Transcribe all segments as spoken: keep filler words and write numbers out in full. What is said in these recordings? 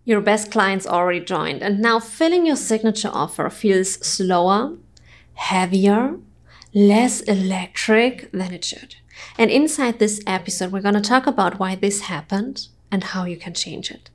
Your best clients already joined, and now filling your signature offer feels slower, heavier, less electric than it should. And inside this episode, we're going to talk about why this happened and how you can change it.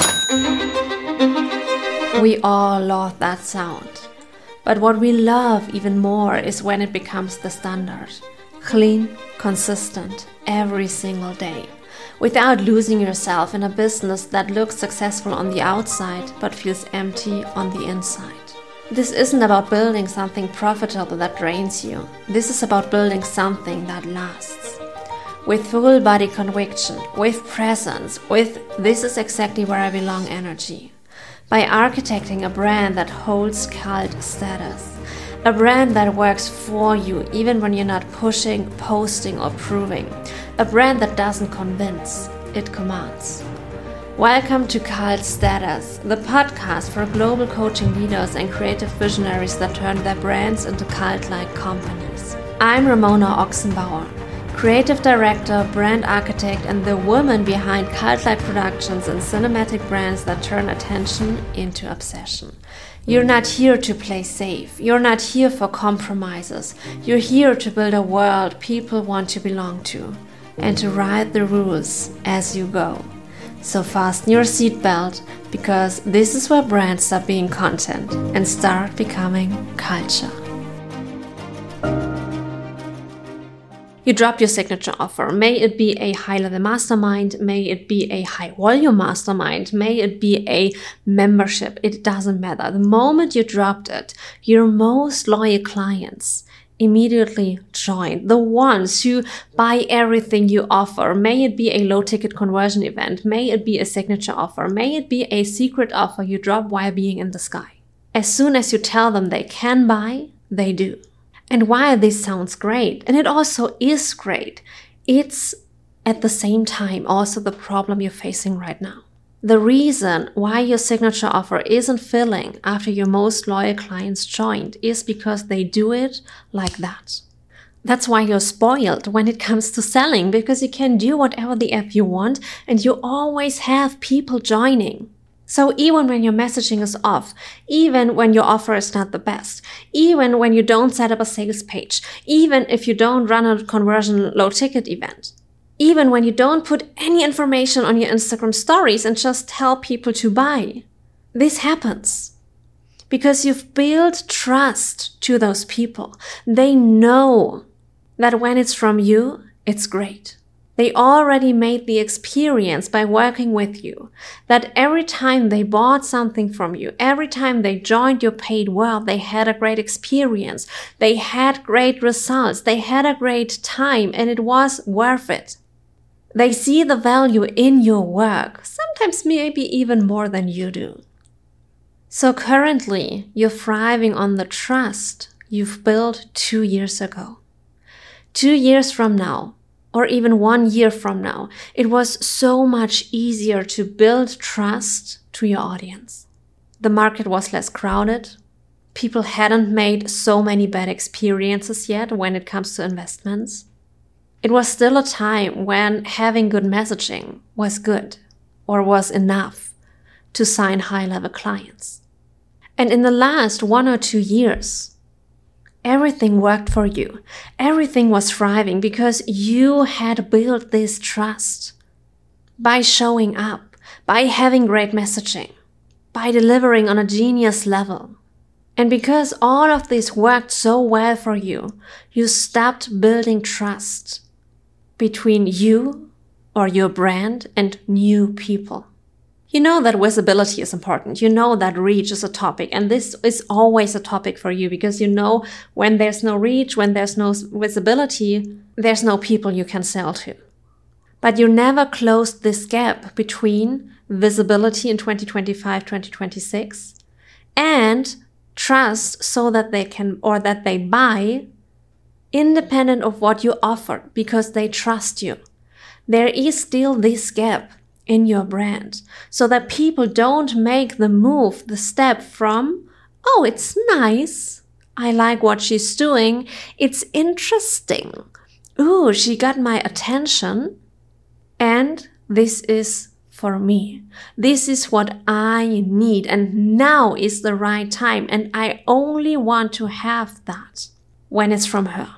We all love that sound. But what we love even more is when it becomes the standard. Clean, consistent, every single day. Without losing yourself in a business that looks successful on the outside but feels empty on the inside. This isn't about building something profitable that drains you. This is about building something that lasts. With full body conviction, with presence, with "this is exactly where I belong" energy. By architecting a brand that holds cult status. A brand that works for you even when you're not pushing, posting, or proving. A brand that doesn't convince, it commands. Welcome to Cult Status, the podcast for global coaching leaders and creative visionaries that turn their brands into cult-like companies. I'm Ramona Ochsenbauer, creative director, brand architect, and the woman behind cult-like productions and cinematic brands that turn attention into obsession. You're not here to play safe. You're not here for compromises. You're here to build a world people want to belong to and to write the rules as you go. So fasten your seatbelt, because this is where brands stop being content and start becoming culture. You drop your signature offer. May it be a high-level mastermind, may it be a high-volume mastermind, may it be a membership. It doesn't matter. The moment you dropped it, your most loyal clients immediately join. The ones who buy everything you offer. May it be a low-ticket conversion event, may it be a signature offer, may it be a secret offer you drop while being in the sky. As soon as you tell them they can buy, they do. And while this sounds great, and it also is great, it's at the same time also the problem you're facing right now. The reason why your signature offer isn't filling after your most loyal clients joined is because they do it like that. That's why you're spoiled when it comes to selling, because you can do whatever the F you want and you always have people joining. So even when your messaging is off, even when your offer is not the best, even when you don't set up a sales page, even if you don't run a conversion low ticket event, even when you don't put any information on your Instagram stories and just tell people to buy, this happens because you've built trust to those people. They know that when it's from you, it's great. They already made the experience by working with you that every time they bought something from you, every time they joined your paid world, they had a great experience. They had great results. They had a great time, and it was worth it. They see the value in your work, sometimes maybe even more than you do. So currently, you're thriving on the trust you've built two years ago. Two years from now, or even one year from now, it was so much easier to build trust to your audience. The market was less crowded. People hadn't made so many bad experiences yet when it comes to investments. It was still a time when having good messaging was good or was enough to sign high-level clients. And in the last one or two years, everything worked for you. Everything was thriving because you had built this trust by showing up, by having great messaging, by delivering on a genius level. And because all of this worked so well for you, you stopped building trust between you or your brand and new people. You know that visibility is important. You know that reach is a topic. And this is always a topic for you because you know when there's no reach, when there's no visibility, there's no people you can sell to. But you never closed this gap between visibility in twenty twenty-five, twenty twenty-six and trust so that they can, or that they buy independent of what you offer because they trust you. There is still this gap in your brand so that people don't make the move, the step from, oh, it's nice, I like what she's doing, it's interesting, ooh, she got my attention, and this is for me. This is what I need, and now is the right time, and I only want to have that when it's from her.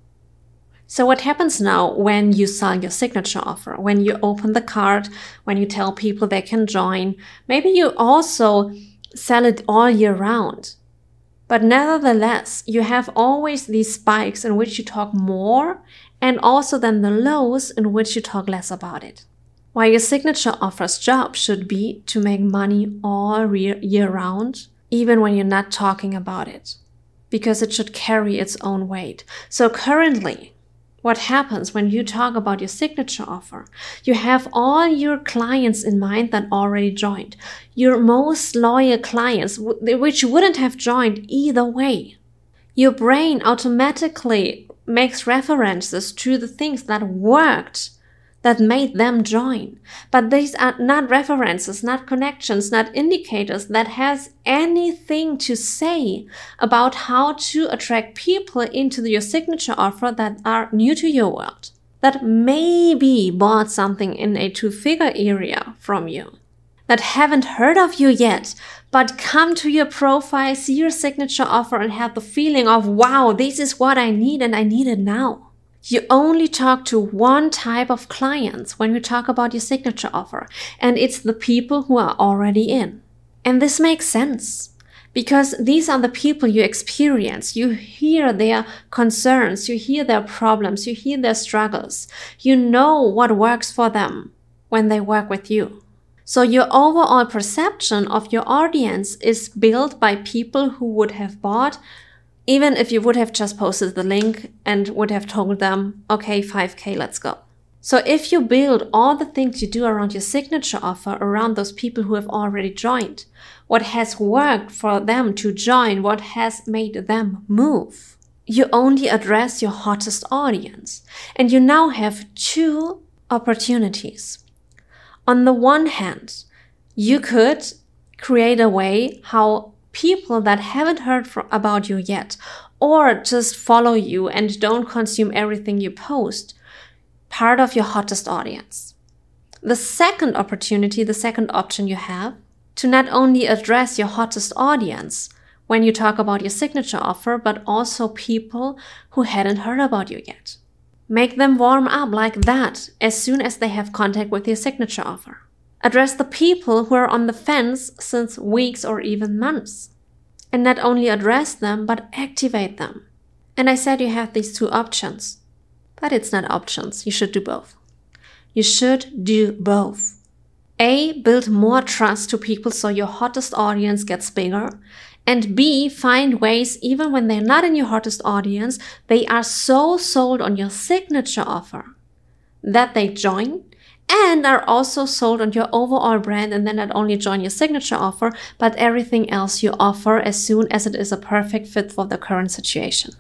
So what happens now when you sell your signature offer, when you open the card, when you tell people they can join? Maybe you also sell it all year round. But nevertheless, you have always these spikes in which you talk more, and also then the lows in which you talk less about it. While your signature offer's job should be to make money all year round, even when you're not talking about it, because it should carry its own weight. So currently, what happens when you talk about your signature offer? You have all your clients in mind that already joined. Your most loyal clients, which wouldn't have joined either way. Your brain automatically makes references to the things that worked, that made them join. But these are not references, not connections, not indicators that has anything to say about how to attract people into your signature offer that are new to your world, that maybe bought something in a two-figure area from you, that haven't heard of you yet, but come to your profile, see your signature offer, and have the feeling of, wow, this is what I need, and I need it now. You only talk to one type of clients when you talk about your signature offer, and it's the people who are already in. And this makes sense because these are the people you experience. You hear their concerns, you hear their problems, you hear their struggles. You know what works for them when they work with you. So your overall perception of your audience is built by people who would have bought, even if you would have just posted the link and would have told them, okay, five K, let's go. So if you build all the things you do around your signature offer around those people who have already joined, what has worked for them to join, what has made them move, you only address your hottest audience. And you now have two opportunities. On the one hand, you could create a way how people that haven't heard from, about you yet, or just follow you and don't consume everything you post, part of your hottest audience. The second opportunity, the second option you have, to not only address your hottest audience when you talk about your signature offer, but also people who hadn't heard about you yet. Make them warm up like that as soon as they have contact with your signature offer. Address the people who are on the fence since weeks or even months. And not only address them, but activate them. And I said you have these two options. But it's not options. You should do both. You should do both. A, build more trust to people so your hottest audience gets bigger. And B, find ways, even when they're not in your hottest audience, they are so sold on your signature offer that they join and are also sold on your overall brand, and then not only join your signature offer, but everything else you offer as soon as it is a perfect fit for the current situation.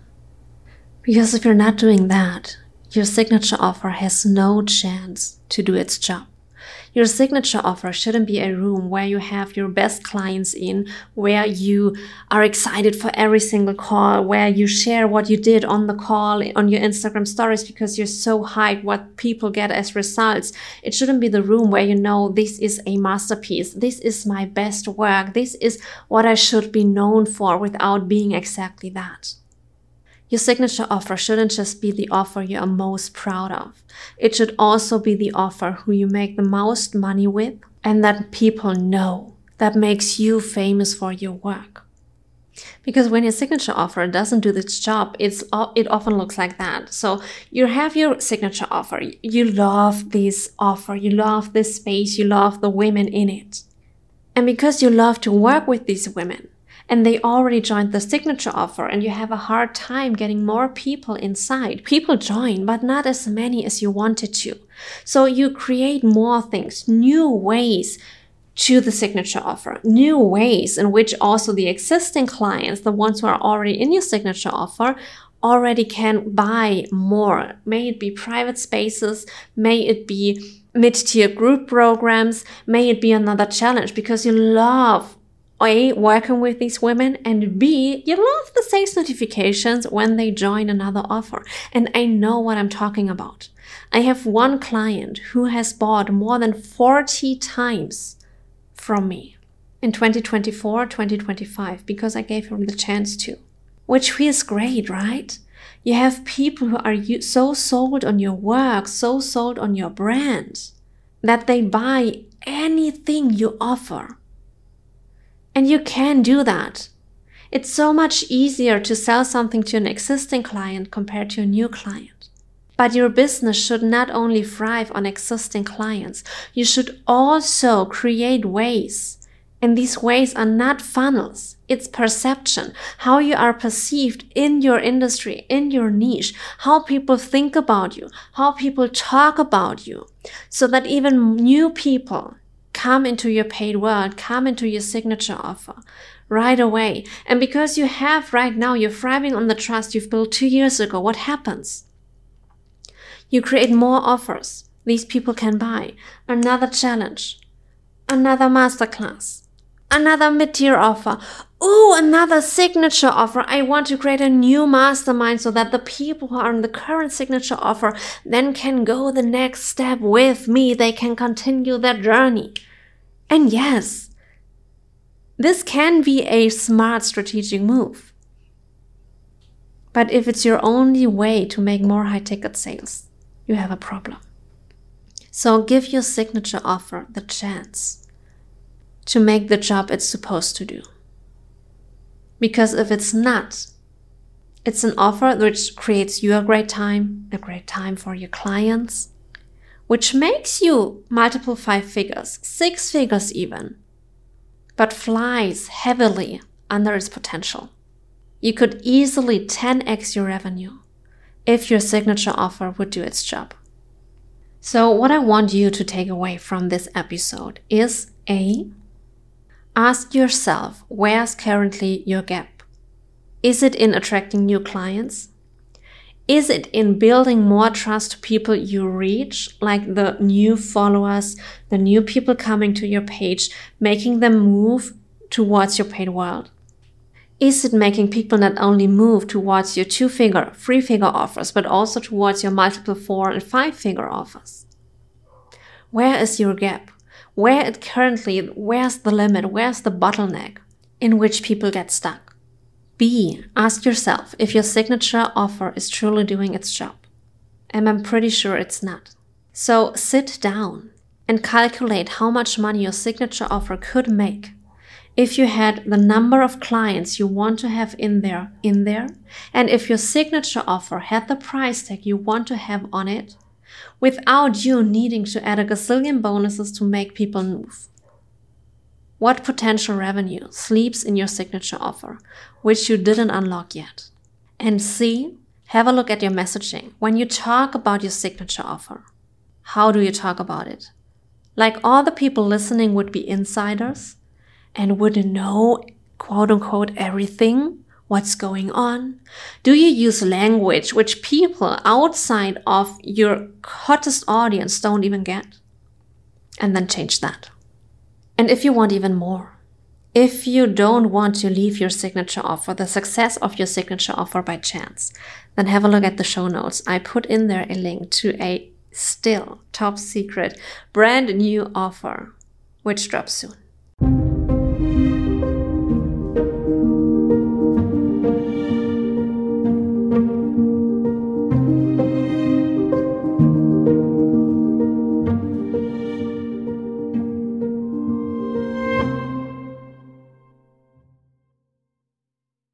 Because if you're not doing that, your signature offer has no chance to do its job. Your signature offer shouldn't be a room where you have your best clients in, where you are excited for every single call, where you share what you did on the call on your Instagram stories because you're so hyped what people get as results. It shouldn't be the room where you know this is a masterpiece, this is my best work, this is what I should be known for without being exactly that. Your signature offer shouldn't just be the offer you are most proud of. It should also be the offer who you make the most money with and that people know, that makes you famous for your work. Because when your signature offer doesn't do its job, it's it often looks like that. So you have your signature offer. You love this offer. You love this space. You love the women in it. And because you love to work with these women, and they already joined the signature offer, and you have a hard time getting more people inside. People join, but not as many as you wanted to. So you create more things, new ways to the signature offer, new ways in which also the existing clients, the ones who are already in your signature offer, already can buy more. May it be private spaces, may it be mid-tier group programs, may it be another challenge, because you love A, working with these women, and B, you love the sales notifications when they join another offer. And I know what I'm talking about. I have one client who has bought more than forty times from me in twenty twenty-four, twenty twenty-five, because I gave him the chance to, which feels great, right? You have people who are so sold on your work, so sold on your brand, that they buy anything you offer. And you can do that. It's so much easier to sell something to an existing client compared to a new client. But your business should not only thrive on existing clients, you should also create ways. And these ways are not funnels. It's perception, how you are perceived in your industry, in your niche, how people think about you, how people talk about you, so that even new people come into your paid world, come into your signature offer right away. And because you have right now, you're thriving on the trust you've built two years ago, what happens? You create more offers these people can buy. Another challenge, another masterclass, another mid-tier offer. Ooh, another signature offer. I want to create a new mastermind so that the people who are in the current signature offer then can go the next step with me. They can continue their journey. And yes, this can be a smart strategic move. But if it's your only way to make more high-ticket sales, you have a problem. So give your signature offer the chance to make the job it's supposed to do. Because if it's not, it's an offer which creates you a great time, a great time for your clients, which makes you multiple five figures, six figures even, but flies heavily under its potential. You could easily ten x your revenue if your signature offer would do its job. So what I want you to take away from this episode is A, ask yourself, where's currently your gap? Is it in attracting new clients? Is it in building more trust to people you reach, like the new followers, the new people coming to your page, making them move towards your paid world? Is it making people not only move towards your two-figure, three-figure offers, but also towards your multiple four- and five-figure offers? Where is your gap? Where it currently, where's the limit? Where's the bottleneck in which people get stuck? B, ask yourself if your signature offer is truly doing its job. And I'm pretty sure it's not. So sit down and calculate how much money your signature offer could make if you had the number of clients you want to have in there, in there, and if your signature offer had the price tag you want to have on it, without you needing to add a gazillion bonuses to make people move. What potential revenue sleeps in your signature offer, which you didn't unlock yet? And C, have a look at your messaging. When you talk about your signature offer, how do you talk about it? Like all the people listening would be insiders and would know, quote unquote, everything, what's going on? Do you use language which people outside of your hottest audience don't even get? And then change that. And if you want even more, if you don't want to leave your signature offer, the success of your signature offer by chance, then have a look at the show notes. I put in there a link to a still top secret brand new offer, which drops soon.